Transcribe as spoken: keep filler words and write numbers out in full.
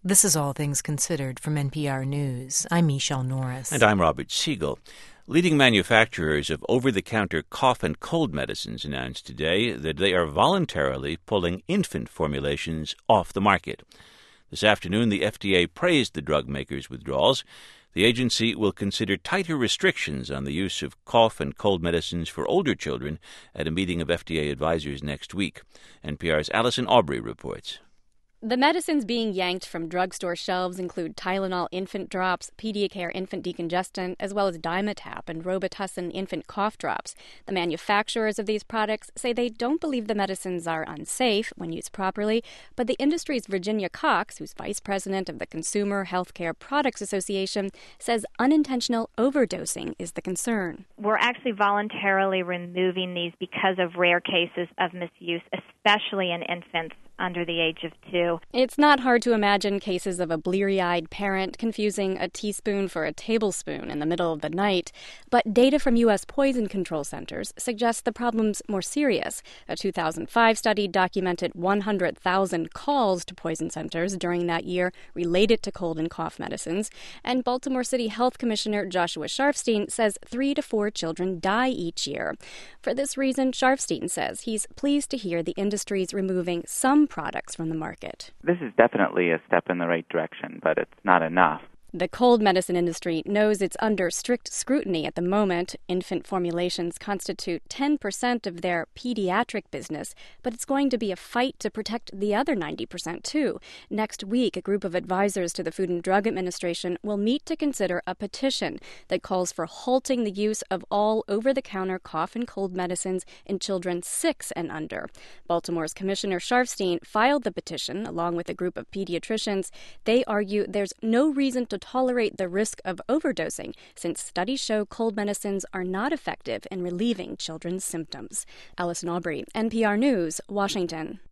This is All Things Considered from N P R News. I'm Michelle Norris. And I'm Robert Siegel. Leading manufacturers of over-the-counter cough and cold medicines announced today that they are voluntarily pulling infant formulations off the market. This afternoon, the F D A praised the drug makers' withdrawals. The agency will consider tighter restrictions on the use of cough and cold medicines for older children at a meeting of F D A advisors next week. N P R's Allison Aubrey reports. The medicines being yanked from drugstore shelves include Tylenol infant drops, Pediacare infant decongestant, as well as Dimetapp and Robitussin infant cough drops. The manufacturers of these products say they don't believe the medicines are unsafe when used properly, but the industry's Virginia Cox, who's vice president of the Consumer Healthcare Products Association, says unintentional overdosing is the concern. We're actually voluntarily removing these because of rare cases of misuse, especially in infants under the age of two. It's not hard to imagine cases of a bleary-eyed parent confusing a teaspoon for a tablespoon in the middle of the night. But data from U S poison control centers suggests the problem's more serious. A two thousand five study documented one hundred thousand calls to poison centers during that year related to cold and cough medicines. And Baltimore City Health Commissioner Joshua Sharfstein says three to four children die each year. For this reason, Sharfstein says he's pleased to hear the industry's removing some products from the market. This is definitely a step in the right direction, but it's not enough. The cold medicine industry knows it's under strict scrutiny at the moment. Infant formulations constitute ten percent of their pediatric business, but it's going to be a fight to protect the other ninety percent, too. Next week, a group of advisors to the Food and Drug Administration will meet to consider a petition that calls for halting the use of all over-the-counter cough and cold medicines in children six and under. Baltimore's Commissioner Sharfstein filed the petition along with a group of pediatricians. They argue there's no reason to tolerate the risk of overdosing, since studies show cold medicines are not effective in relieving children's symptoms. Allison Aubrey, N P R News, Washington.